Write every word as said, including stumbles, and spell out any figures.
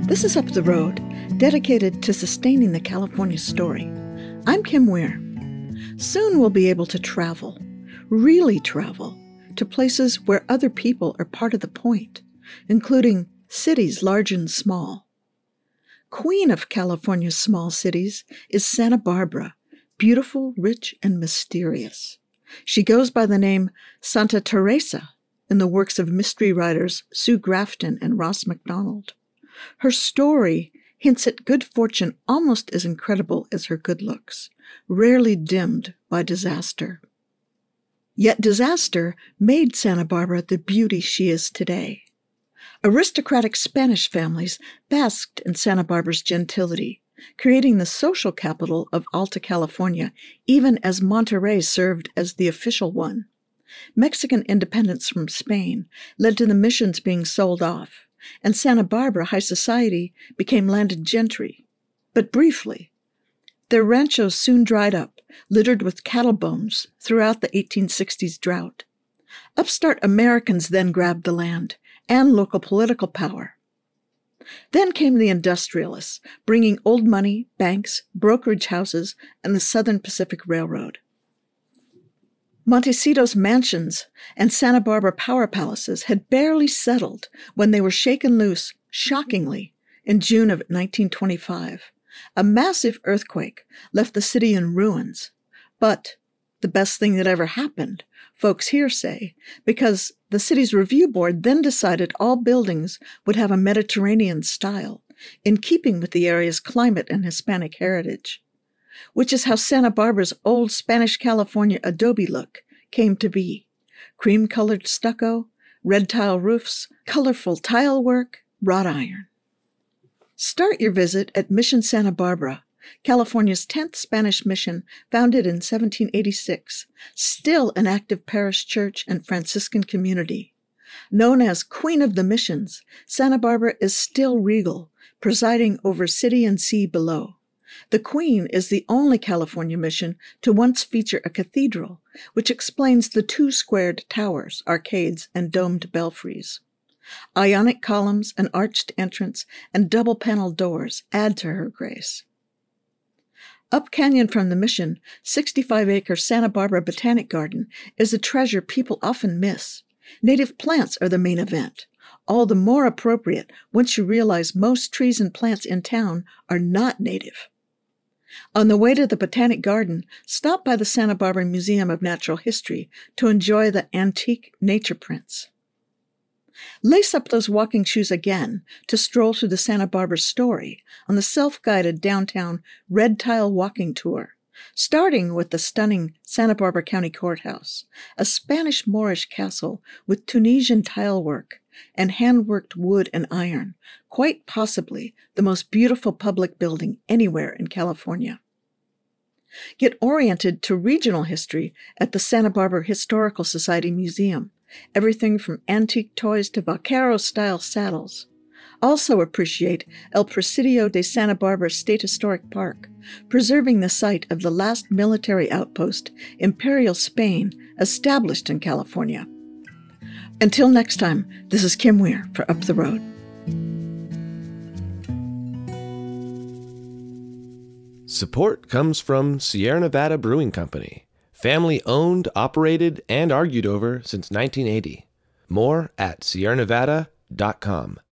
This is Up the Road, dedicated to sustaining the California story. I'm Kim Weir. Soon we'll be able to travel, really travel, to places where other people are part of the point, including cities large and small. Queen of California's small cities is Santa Barbara, beautiful, rich, and mysterious. She goes by the name Santa Teresa in the works of mystery writers Sue Grafton and Ross MacDonald. Her story hints at good fortune almost as incredible as her good looks, rarely dimmed by disaster. Yet disaster made Santa Barbara the beauty she is today. Aristocratic Spanish families basked in Santa Barbara's gentility, creating the social capital of Alta California, even as Monterey served as the official one. Mexican independence from Spain led to the missions being sold off, and Santa Barbara high society became landed gentry. But briefly, their ranchos soon dried up, littered with cattle bones throughout the eighteen sixties drought. Upstart Americans then grabbed the land and local political power. Then came the industrialists, bringing old money, banks, brokerage houses, and the Southern Pacific Railroad. Montecito's mansions and Santa Barbara power palaces had barely settled when they were shaken loose, shockingly, in June of nineteen twenty-five. A massive earthquake left the city in ruins. But the best thing that ever happened, folks here say, because the city's review board then decided all buildings would have a Mediterranean style, in keeping with the area's climate and Hispanic heritage, which is how Santa Barbara's old Spanish California adobe look came to be. Cream-colored stucco, red tile roofs, colorful tile work, wrought iron. Start your visit at Mission Santa Barbara, California's tenth Spanish mission, founded in seventeen eighty-six, still an active parish church and Franciscan community. Known as Queen of the Missions, Santa Barbara is still regal, presiding over city and sea below. The Queen is the only California mission to once feature a cathedral, which explains the two squared towers, arcades, and domed belfries. Ionic columns, an arched entrance, and double-paneled doors add to her grace. Up canyon from the mission, sixty-five acre Santa Barbara Botanic Garden is a treasure people often miss. Native plants are the main event, all the more appropriate once you realize most trees and plants in town are not native. On the way to the Botanic Garden, stop by the Santa Barbara Museum of Natural History to enjoy the antique nature prints. Lace up those walking shoes again to stroll through the Santa Barbara story on the self-guided downtown red tile walking tour, starting with the stunning Santa Barbara County Courthouse, a Spanish Moorish castle with Tunisian tile work and hand-worked wood and iron, quite possibly the most beautiful public building anywhere in California. Get oriented to regional history at the Santa Barbara Historical Society Museum, everything from antique toys to vaquero-style saddles. Also appreciate El Presidio de Santa Barbara State Historic Park, preserving the site of the last military outpost, Imperial Spain, established in California. Until next time, this is Kim Weir for Up the Road. Support comes from Sierra Nevada Brewing Company. Family owned, operated, and argued over since nineteen eighty. More at sierra nevada dot com.